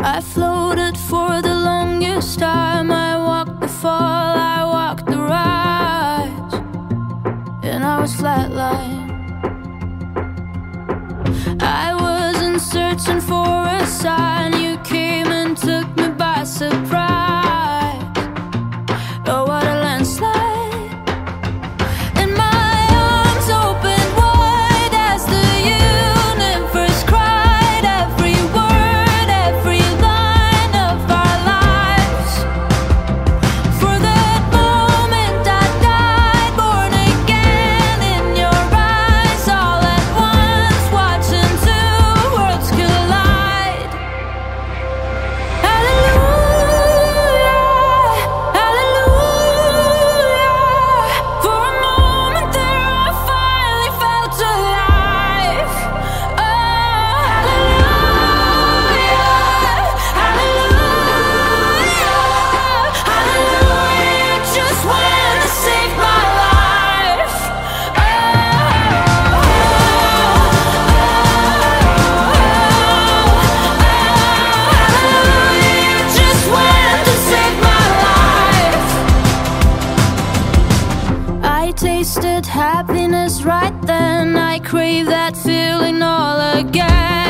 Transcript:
I floated for the longest time. I walked the fall, I walked the rise, and I was flatlined. I wasn't searching for a sign. You came and took me by surprise. Oh, what a landslide. And my arms opened wide as the universe cried. Every word, every line of our lives. For that moment I died, born again in your eyes. All at once, watching two worlds collide. Hallelujah, hallelujah. For a moment there I finally felt alive. Oh, hallelujah, hallelujah, hallelujah. Just went to save my life. Hallelujah, just went to save my life. I tasted happiness right then. I crave that feeling all again.